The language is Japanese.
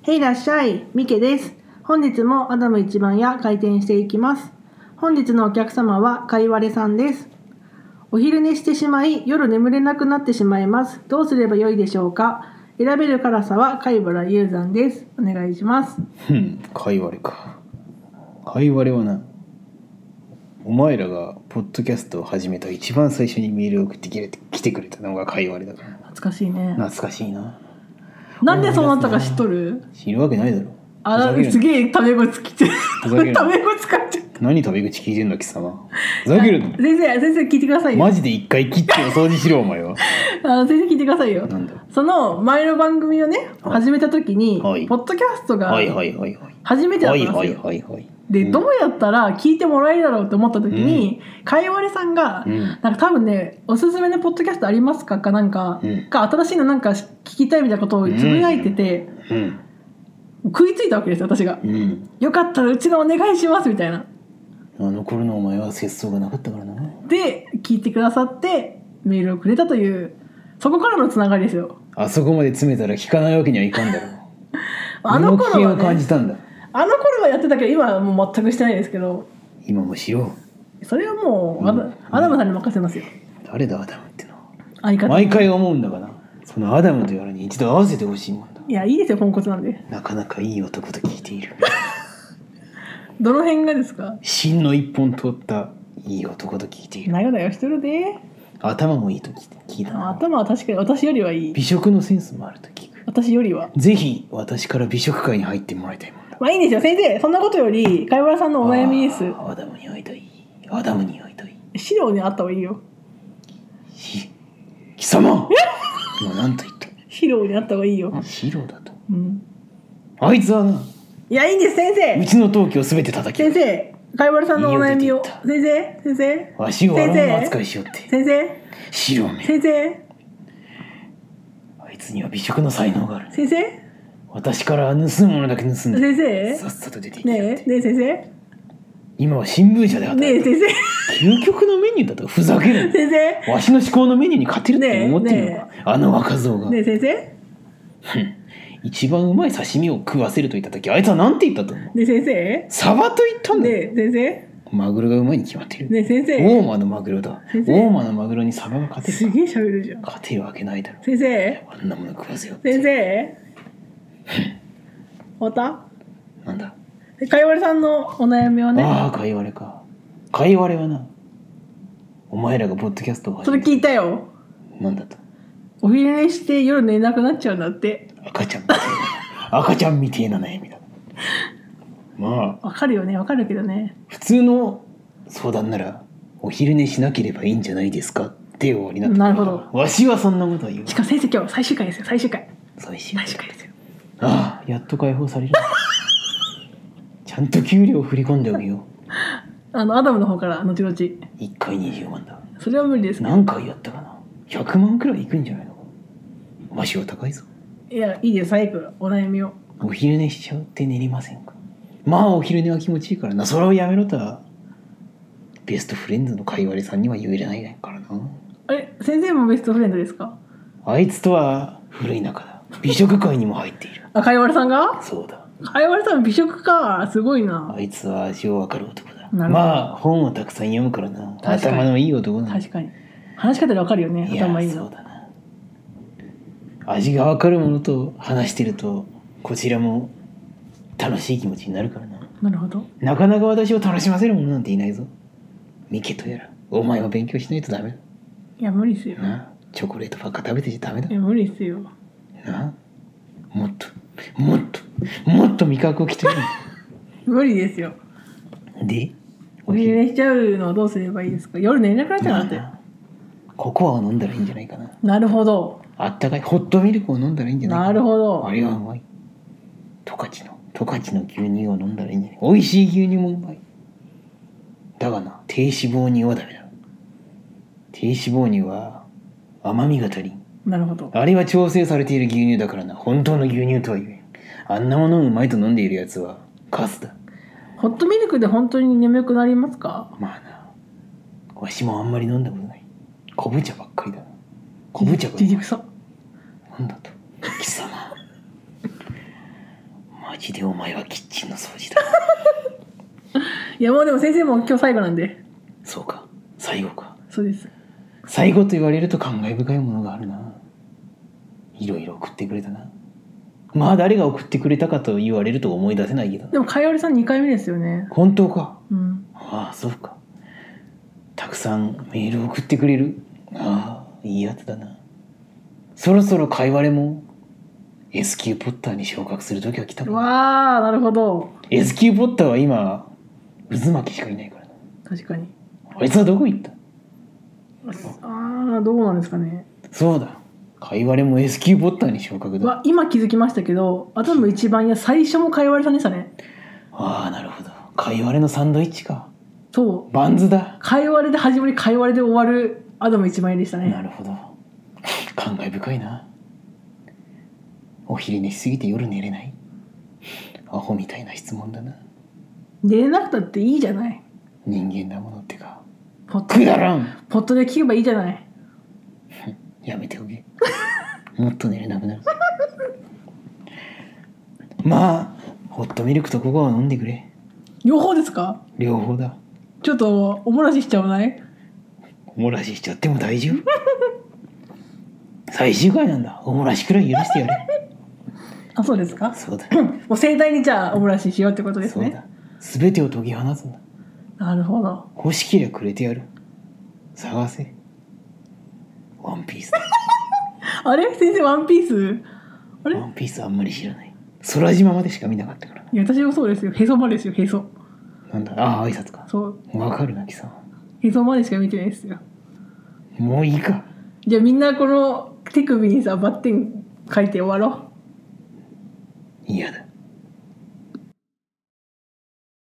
へいらっしゃい、ミケです。本日もアダム一番屋開店していきます。本日のお客様はかいわれさんです。お昼寝してしまい、夜眠れなくなってしまいます。どうすればよいでしょうか。選べる辛さは貝原雄山です。お願いします。 かいわれか。かいわれはな、お前らがポッドキャストを始めた一番最初にメールを送ってきてくれたのがかいわれだから。 懐かしいね。 懐かしいな。 なんでそうなったか知っとる？ 知るわけないだろ。 すげえタメ口きてタメ口使っちゃった。 何タメ口聞いてんだ貴様。ふざけるの。 先生聞いてくださいよ。 マジで一回切ってお掃除しろお前は。 先生聞いてくださいよ。 なんだ。 その前の番組をね、始めた時に、 はい、 ポッドキャストが初めてだったんですよ。で、どうやったら聞いてもらえるだろうと思った時に、かいわれさんが、なんか多分ね、おすすめのポッドキャストありますかかなんか、新しいのなんか聞きたいみたいなことをつぶやいてて、食いついたわけですよ私が、よかったらうちのお願いしますみたいな。 あの頃のお前は節操がなかったからな。 で聞いてくださってメールをくれたという、そこからのつながりですよ。 あそこまで詰めたら聞かないわけにはいかんだろう。 あの頃は、ね、 身の危険を感じたんだ。 あの頃はやってたけど今はもう全くしてないですけど。 今もしろ。 それはもう、アダムさんに任せますよ。 誰だアダムってのは。 相方。 毎回思うんだがな、そのアダムとやらに一度会わせてほしいもんだ。 いやいいですよ、ポンコツなんで。 なかなかいい男と聞いている。 どの辺がですか？ 芯の一本通ったいい男と聞いている。 なよなよしてるで。 頭もいいと聞いたな。 頭は確かに私よりはいい。 美食のセンスもあると聞く。 私よりは。 ぜひ私から美食界に入ってもらいたいもんだ。 まあいいんですよ先生、そんなことより貝原さんのお悩みです。 アダムに会いたい。アダムに会いたい。 資料にあった方がいいよ。 貴様今何と言った？ 資料にあった方がいいよ。 資料だと、あいつはな、 いやいいんです先生、 うちの陶器をすべて叩き先生、貝原さんのお悩みを先生わしを悪者扱いしよって先生資料め先生、 あいつには美食の才能がある。 先生、 私から盗むものだけ盗んで先生、 さっさと出ていきやって。 ねえ先生、 今は新聞社で働いてる。 ねえ先生、究極のメニューだとふざける。 先生、 わしの思考のメニューに勝てるって思ってるのか、あの若造が。 ねえ先生、 一番うまい刺身を食わせると言った時、あいつは何て言ったと思う？ ねえ先生、 サバと言ったんだ。 ねえ先生、 マグロがうまいに決まってる。 ねえ先生、 大間のマグロだ。大間のマグロにサバが勝てるか？ すげえ喋るじゃん。 勝てるわけないだろ。 先生、 あんなもの食わせよって。 先生またなんだ。 かいわれさんのお悩みはね。 ああ、かいわれか。かいわれはな、お前らがポッドキャストをそれ聞いたよ。 なんだと？ お昼寝して夜寝なくなっちゃうんだって。 赤ちゃんみてえな悩みだ。まあわかるよね、わかるけどね。 普通の相談ならお昼寝しなければいいんじゃないですかって終わりなんだ。 なるほど。 わしはそんなことは言う。 しかも先生今日最終回ですよ、最終回ですよ。 ああ、やっと解放される。ちゃんと給料振り込んでおくよ。 アダムの方から後々。 1回20万だ。 それは無理ですね。 何回やったかな。100万くらいいくんじゃないの？わしは高いぞ。 いやいいです、最後お悩みを。 お昼寝しちゃうって寝れませんか？まあお昼寝は気持ちいいからな。それをやめろとはベストフレンドのかいわれさんには言えないからな。 先生もベストフレンドですか？ あいつとは古い仲だ。美食界にも入っている。 かいわれさんが？ そうだ。 かいわれさん美食か、すごいな。 あいつは味を分かる男だ。 まあ本をたくさん読むからな。頭のいい男だ。 確かに話し方で分かるよね。頭いいの。 そうだな。味が分かるものと話してるとこちらも楽しい気持ちになるからな。 なるほど。 なかなか私を楽しませるものなんていないぞ。ミケとやらお前は勉強しないとダメだ。 いや無理っすよな。チョコレートばっか食べてちゃダメだ。 いや無理っすよな。もっと味覚をきてる。 無理ですよ。 でお昼寝しちゃうのはどうすればいいですか？夜寝れなくなっちゃうなんて。 ココアを飲んだらいいんじゃないかな。 なるほど。 あったかいホットミルクを飲んだらいいんじゃないかな。 なるほど。 あれはうまい。十勝の牛乳を飲んだらいいんじゃない。美味しい牛乳もうまい。だがな、低脂肪乳はダメだ。低脂肪乳は甘みが足りん。 なるほど。 あれは調整されている牛乳だからな。本当の牛乳とは言えん。あんなものをうまいと飲んでいるやつはカスだ。 ホットミルクで本当に眠くなりますか？ まあな、わしもあんまり飲んだことない。昆布茶ばっかりだな。昆布茶がじじくさ。 なんだと貴様。 マジでお前はキッチンの掃除だ。 いやもうでも先生も今日最後なんで。 そうか、最後か。 そうです。 最後と言われると感慨深いものがあるな。いろいろ送ってくれたな。まあ誰が送ってくれたかと言われると思い出せないけど。 でもかいわれさん2回目ですよね。 本当か。 うん。 ああそうか。たくさんメール送ってくれる。ああいいやつだな。そろそろかいわれも S 級ポッターに昇格する時は来たかな。 わあなるほど。 S 級ポッターは今渦巻きしかいないからな。 確かに。 あいつはどこ行った。 ああどうなんですかね。 そうだ、かいわれも S 級ポッターに昇格だ。 今気づきましたけど、アトム一番屋最初もかいわれさんでしたね。 ああなるほど、かいわれのサンドイッチか。 そうバンズだ。 かいわれで始まりかいわれで終わるアトム一番屋でしたね。 なるほど、感慨深いな。お昼寝しすぎて夜寝れない。アホみたいな質問だな。 寝れなくたっていいじゃない。 人間なものってかポットくだらん。 ポットで聞けばいいじゃない。 やめておけ。もっと寝れなくなる。まあホットミルクとココアを飲んでくれ。 両方ですか。 両方だ。 ちょっとおもらししちゃわない。 おもらししちゃっても大丈夫。最終回なんだ。おもらしくらい許してやれ。 あそうですか。 そうだ。 もう盛大にじゃあおもらししようってことですね。 そうだ。全てを解き放つんだ。 なるほど。 欲しけりゃくれてやる。探せ。ワンピースだ。 あれ先生ワンピース。あれワンピースあんまり知らない。空島までしか見なかったから。 いや私もそうですよ。へそまでですよ。へそ。 なんだ。ああ挨拶か。 そうわかるな貴様。 へそまでしか見てないですよ。 もういいか。 じゃあみんなこの手首にさバッテン書いて終わろう。 嫌だ。